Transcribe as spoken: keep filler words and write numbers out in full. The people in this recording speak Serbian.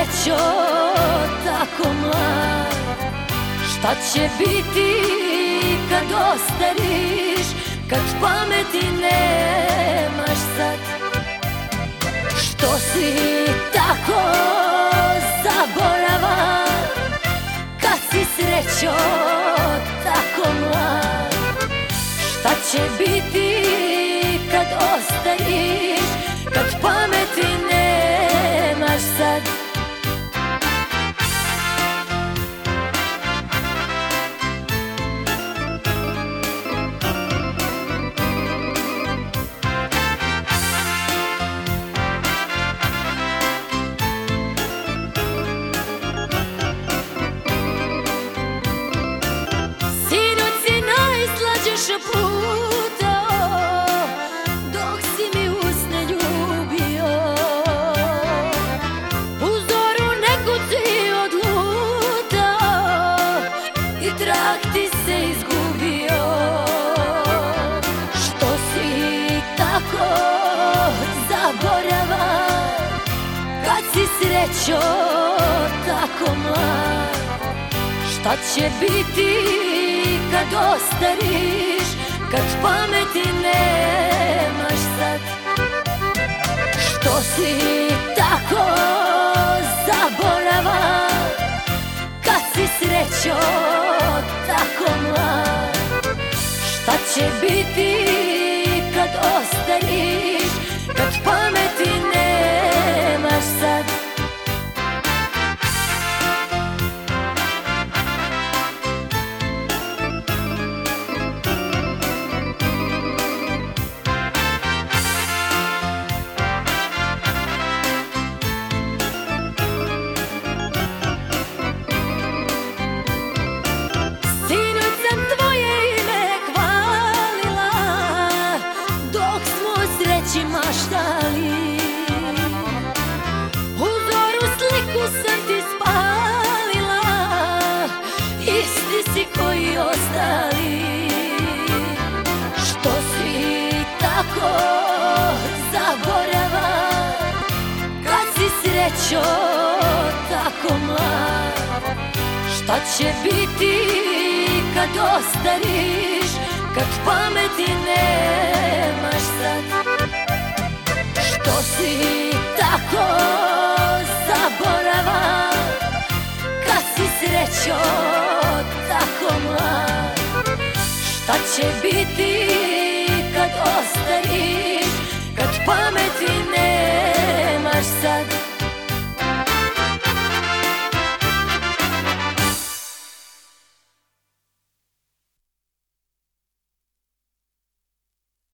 srećo tako mlad, šta će biti kad ostariš, kad pameti nemaš sad? Što si tako zaboravan, kad si srećo tako mlad? Šta će biti kad ostariš, kad pameti nemaš sad? Puta dok si mi usne ljubio, u zoru neku si odlutao i trag ti se izgubio. Što si tako zaboravan, kad si srećo tako mlad? Šta će biti kad ostariš, kad pameti nemaš sad? Što si tako zaboravan, kad si srećo tako mlad? Šta će biti kad ostariš, kad pameti nemaš sad? Maštali, u zoru sliku sam ti spalila, isti si koji ostali. Što si tako zaboravan, kad si srećo tako mlad? Šta će biti kad ostariš, kad pameti nemaš sad? Što si tako zaboravan, kad si srećo tako mlad? Šta će biti